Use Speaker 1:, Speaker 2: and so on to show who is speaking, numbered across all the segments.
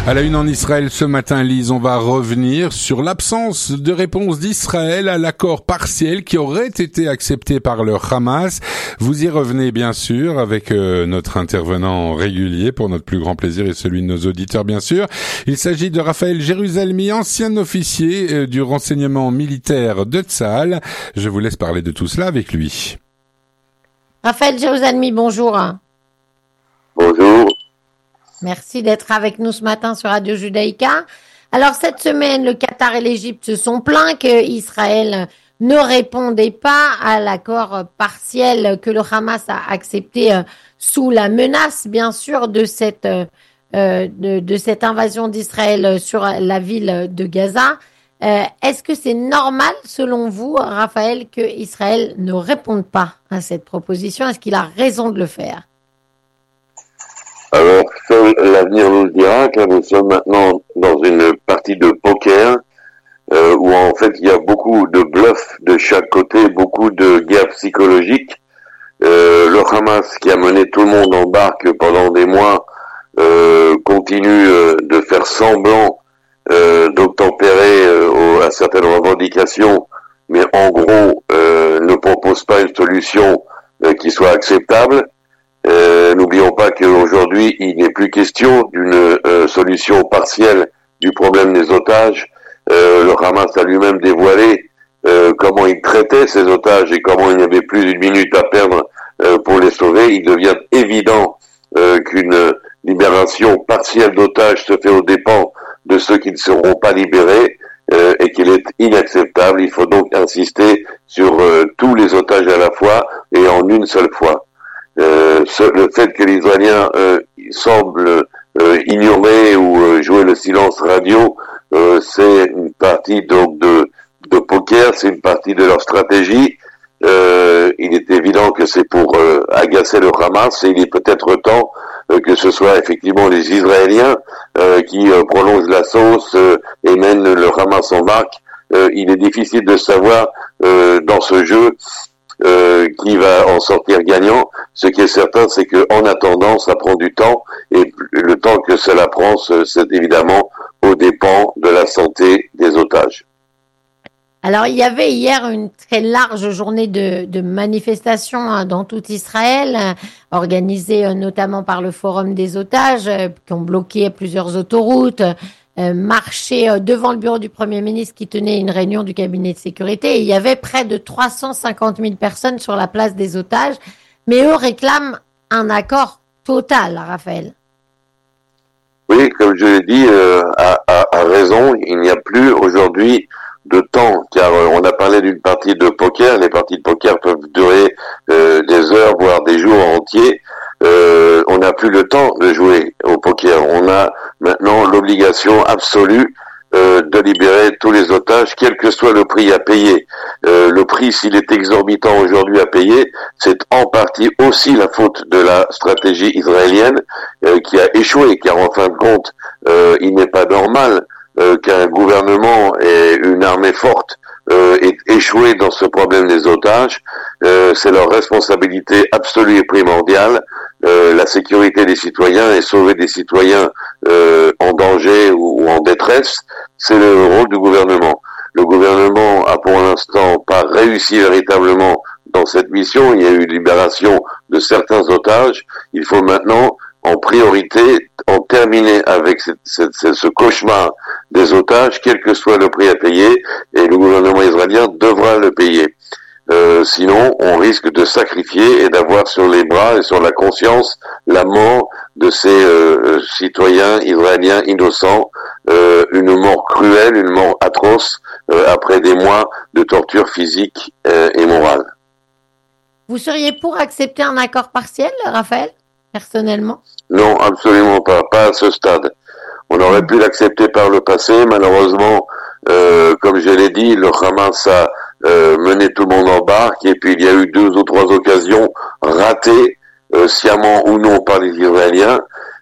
Speaker 1: À la une en Israël ce matin, Lise, on va revenir sur l'absence de réponse d'Israël à l'accord partiel qui aurait été accepté par le Hamas. Vous y revenez bien sûr avec notre intervenant régulier pour notre plus grand plaisir et celui de nos auditeurs bien sûr. Il s'agit de Raphaël Jérusalemi, ancien officier du renseignement militaire de Tzahal. Je vous laisse parler de tout cela avec lui.
Speaker 2: Raphaël Jérusalemi, bonjour.
Speaker 3: Bonjour.
Speaker 2: Merci d'être avec nous ce matin sur Radio Judaïka. Alors cette semaine, le Qatar et l'Égypte se sont plaints qu'Israël ne répondait pas à l'accord partiel que le Hamas a accepté sous la menace, bien sûr, de cette invasion d'Israël sur la ville de Gaza. Est-ce que c'est normal, selon vous, Raphaël, que Israël ne réponde pas à cette proposition? Est-ce qu'il a raison de le faire?
Speaker 3: Alors, seul l'avenir nous le dira, car nous sommes maintenant dans une partie de poker, où en fait il y a beaucoup de bluffs de chaque côté, beaucoup de guerre psychologique. Le Hamas, qui a mené tout le monde en barque pendant des mois, continue de faire semblant d'obtempérer à certaines revendications, mais en gros ne propose pas une solution qui soit acceptable. N'oublions pas qu'aujourd'hui, il n'est plus question d'une solution partielle du problème des otages. Le Hamas a lui-même dévoilé comment il traitait ces otages et comment il n'y avait plus d'une minute à perdre pour les sauver. Il devient évident qu'une libération partielle d'otages se fait aux dépens de ceux qui ne seront pas libérés et qu'il est inacceptable. Il faut donc insister sur tous les otages à la fois et en une seule fois. Le fait que les Israéliens semblent ignorer ou jouer le silence radio, c'est une partie donc de poker, c'est une partie de leur stratégie. Il est évident que c'est pour agacer le Hamas et il est peut-être temps que ce soit effectivement les Israéliens qui prolongent la sauce et mènent le Hamas en barque. Il est difficile de savoir dans ce jeu qui va en sortir gagnant. Ce qui est certain, c'est que en attendant, ça prend du temps, et le temps que cela prend, c'est évidemment aux dépens de la santé des otages.
Speaker 2: Alors, il y avait hier une très large journée de manifestations dans tout Israël, organisée notamment par le Forum des otages, qui ont bloqué plusieurs autoroutes, marché devant le bureau du Premier ministre qui tenait une réunion du cabinet de sécurité. Et il y avait près de 350 000 personnes sur la place des otages. Mais eux réclament un accord total, Raphaël.
Speaker 3: Oui, comme je l'ai dit, à raison, il n'y a plus aujourd'hui de temps, car on a parlé d'une partie de poker. Les parties de poker peuvent durer des heures, voire des jours entiers. On n'a plus le temps de jouer au poker. On a maintenant l'obligation absolue de libérer tous les otages, quel que soit le prix à payer. Le prix, s'il est exorbitant aujourd'hui à payer, c'est en partie aussi la faute de la stratégie israélienne qui a échoué, car en fin de compte, il n'est pas normal qu'un gouvernement et une armée forte aient échoué dans ce problème des otages. C'est leur responsabilité absolue et primordiale. La sécurité des citoyens et sauver des citoyens en danger ou en détresse, c'est le rôle du gouvernement. Le gouvernement a pour l'instant pas réussi véritablement dans cette mission. Il y a eu libération de certains otages. Il faut maintenant, en priorité, en terminer avec ce cauchemar des otages, quel que soit le prix à payer, et le gouvernement israélien devra le payer. Sinon, on risque de sacrifier et d'avoir sur les bras et sur la conscience la mort de ces citoyens israéliens innocents, une mort cruelle, une mort atroce, après des mois de torture physique et morale.
Speaker 2: Vous seriez pour accepter un accord partiel, Raphaël, personnellement?
Speaker 3: Non, absolument pas à ce stade. On aurait pu l'accepter par le passé, malheureusement, comme je l'ai dit, le Hamas a mené tout le monde en barque, et puis il y a eu 2 ou 3 occasions ratées, sciemment ou non par les Israéliens,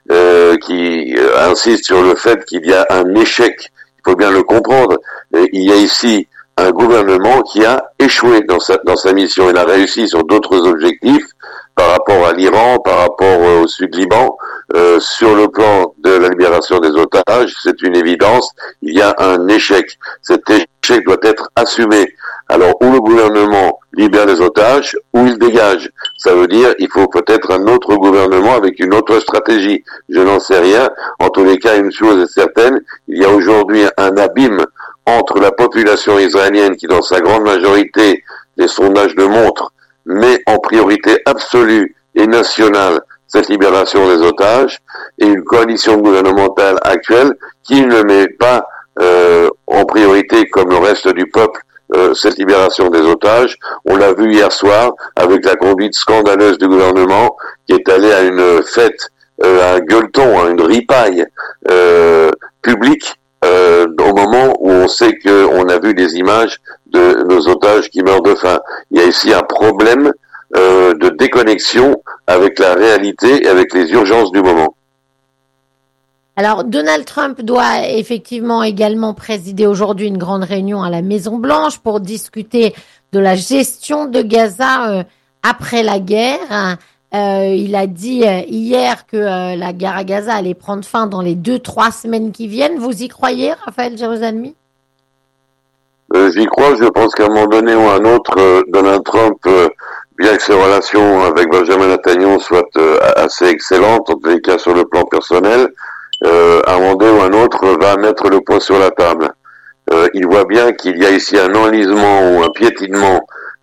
Speaker 3: qui insistent sur le fait qu'il y a un échec. Il faut bien le comprendre. Il y a ici un gouvernement qui a échoué dans sa mission. Il a réussi sur d'autres objectifs par rapport à l'Iran, par rapport au Sud-Liban, sur le plan de la libération des otages, c'est une évidence, il y a un échec. Cet échec doit être assumé. Alors, ou le gouvernement libère les otages, ou il dégage. Ça veut dire il faut peut-être un autre gouvernement avec une autre stratégie. Je n'en sais rien. En tous les cas, une chose est certaine, il y a aujourd'hui un abîme entre la population israélienne qui, dans sa grande majorité, les sondages le montrent, met en priorité absolue et nationale cette libération des otages, et une coalition gouvernementale actuelle qui ne met pas en priorité, comme le reste du peuple, cette libération des otages. On l'a vu hier soir avec la conduite scandaleuse du gouvernement qui est allé à une fête, à un gueuleton, à une ripaille publique, au moment où on sait qu'on a vu des images de nos otages qui meurent de faim. Il y a ici un problème de déconnexion avec la réalité et avec les urgences du moment.
Speaker 2: Alors, Donald Trump doit effectivement également présider aujourd'hui une grande réunion à la Maison-Blanche pour discuter de la gestion de Gaza après la guerre. Il a dit hier que la guerre à Gaza allait prendre fin dans les 2-3 semaines qui viennent. Vous y croyez, Raphaël Jérusalemi?
Speaker 3: J'y crois. Je pense qu'à un moment donné ou à un autre, Donald Trump, bien que ses relations avec Benjamin Netanyahu soient assez excellentes, en tous les cas sur le plan personnel, à un moment donné ou un autre va mettre le point sur la table. Il voit bien qu'il y a ici un enlisement ou un piétinement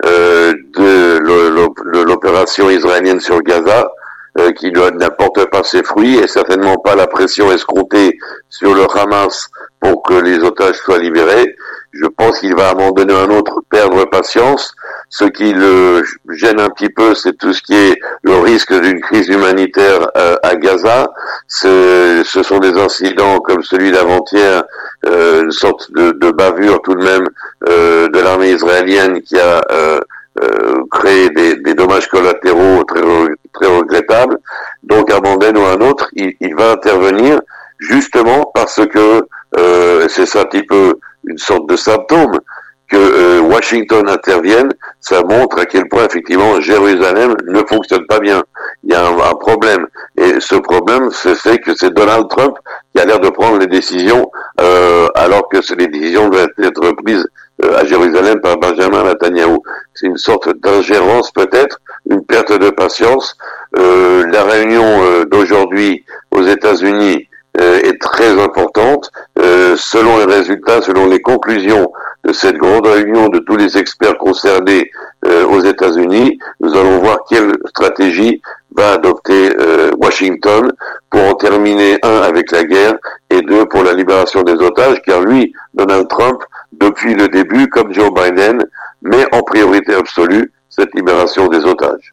Speaker 3: de l'opération israélienne sur Gaza, qui n'apporte pas ses fruits et certainement pas la pression escomptée sur le Hamas pour que les otages soient libérés. Je pense qu'il va à un moment donné ou à un autre perdre patience. Ce qui le gêne un petit peu, c'est tout ce qui est le risque d'une crise humanitaire à Gaza. Ce sont des incidents comme celui d'avant-hier, une sorte de bavure tout de même de l'armée israélienne qui a créé des dommages collatéraux très regrettables. Donc à un moment donné ou à un autre, il va intervenir justement parce que c'est ça un petit peu une sorte de symptôme que Washington intervienne. Ça montre à quel point effectivement Jérusalem ne fonctionne pas bien. Il y a un problème, et ce problème c'est que c'est Donald Trump qui a l'air de prendre les décisions alors que les décisions doivent être prises à Jérusalem par Benjamin Netanyahu. C'est une sorte d'ingérence peut-être, une perte de patience. La réunion d'aujourd'hui aux États-Unis est très importante. Selon les résultats, selon les conclusions de cette grande réunion de tous les experts concernés aux États-Unis, nous allons voir quelle stratégie va adopter Washington pour en terminer, un, avec la guerre, et deux, pour la libération des otages, car lui, Donald Trump, depuis le début, comme Joe Biden, met en priorité absolue cette libération des otages.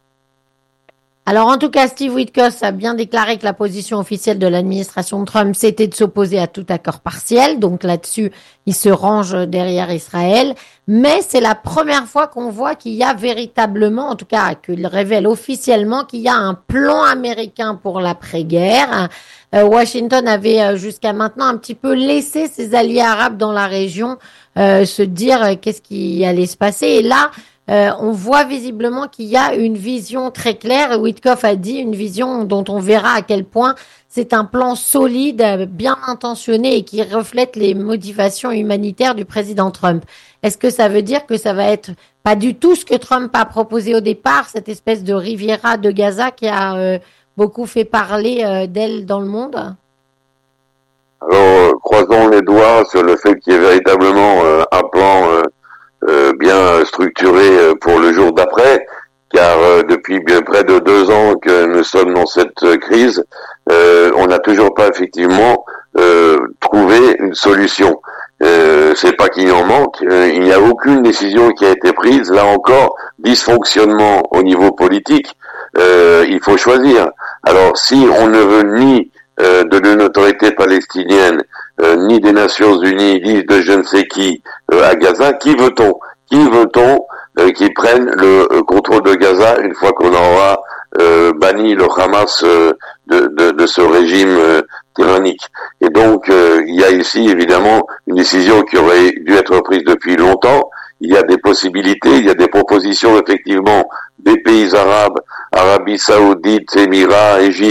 Speaker 2: Alors, en tout cas, Steve Witkoff a bien déclaré que la position officielle de l'administration de Trump, c'était de s'opposer à tout accord partiel. Donc là-dessus, il se range derrière Israël. Mais c'est la première fois qu'on voit qu'il y a véritablement, en tout cas, qu'il révèle officiellement qu'il y a un plan américain pour l'après-guerre. Washington avait jusqu'à maintenant un petit peu laissé ses alliés arabes dans la région se dire qu'est-ce qui allait se passer. Et là, on voit visiblement qu'il y a une vision très claire. Witkoff a dit une vision dont on verra à quel point c'est un plan solide, bien intentionné et qui reflète les motivations humanitaires du président Trump. Est-ce que ça veut dire que ça va être pas du tout ce que Trump a proposé au départ, cette espèce de Riviera de Gaza qui a beaucoup fait parler d'elle dans le monde?
Speaker 3: Alors, croisons les doigts sur le fait qu'il y ait véritablement un plan bien structuré pour le jour d'après, car depuis bien près de 2 ans que nous sommes dans cette crise, on n'a toujours pas effectivement trouvé une solution. C'est pas qu'il en manque, il n'y a aucune décision qui a été prise. Là encore, dysfonctionnement au niveau politique. Il faut choisir. Alors, si on ne veut ni de une autorité palestinienne, ni des Nations Unies, ni de je ne sais qui à Gaza, qui veut-on? Qui veut-on qui prenne le contrôle de Gaza une fois qu'on aura banni le Hamas de ce régime tyrannique? Et donc, il y a ici évidemment une décision qui aurait dû être prise depuis longtemps. Il y a des possibilités, il y a des propositions effectivement des pays arabes, Arabie Saoudite, Émirats, Égypte,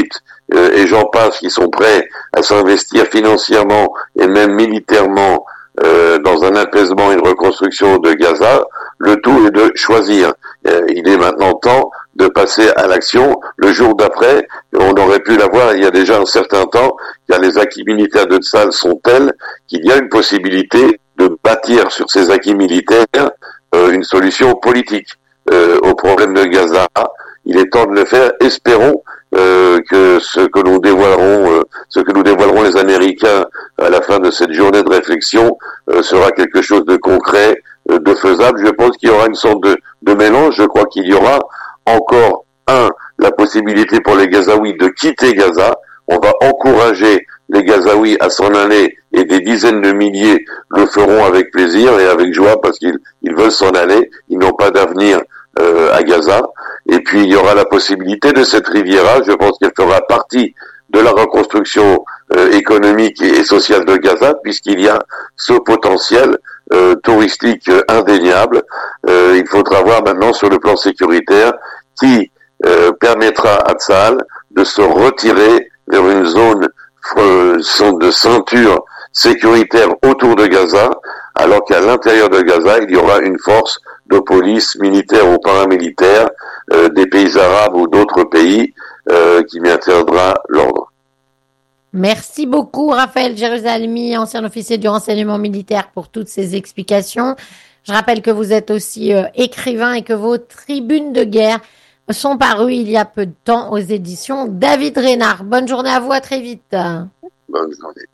Speaker 3: et j'en passe, qui sont prêts à s'investir financièrement et même militairement dans un apaisement et une reconstruction de Gaza. Le tout est de choisir. Il est maintenant temps de passer à l'action. Le jour d'après, on aurait pu l'avoir il y a déjà un certain temps, car les acquis militaires de Tsahal sont tels qu'il y a une possibilité de bâtir sur ces acquis militaires une solution politique au problème de Gaza. Il est temps de le faire. Espérons que ce que nous dévoileront les Américains à la fin de cette journée de réflexion sera quelque chose de concret, de faisable. Je pense qu'il y aura une sorte de mélange. Je crois qu'il y aura encore la possibilité pour les Gazaouis de quitter Gaza. On va encourager les Gazaouis à s'en aller et des dizaines de milliers le feront avec plaisir et avec joie parce qu'ils veulent s'en aller. Ils n'ont pas d'avenir à Gaza. Et puis il y aura la possibilité de cette Riviera. Je pense qu'elle fera partie de la reconstruction économique et sociale de Gaza puisqu'il y a ce potentiel touristique indéniable. Il faudra voir maintenant sur le plan sécuritaire qui permettra à Tsahal de se retirer vers une zone de ceinture sécuritaire autour de Gaza, alors qu'à l'intérieur de Gaza, il y aura une force de police militaire ou paramilitaire des pays arabes ou d'autres pays qui maintiendra l'ordre.
Speaker 2: Merci beaucoup, Raphaël Jérusalemi, ancien officier du renseignement militaire, pour toutes ces explications. Je rappelle que vous êtes aussi écrivain et que vos tribunes de guerre sont parues il y a peu de temps aux éditions David Reynard. Bonne journée à vous, à très vite.
Speaker 3: Bonne journée.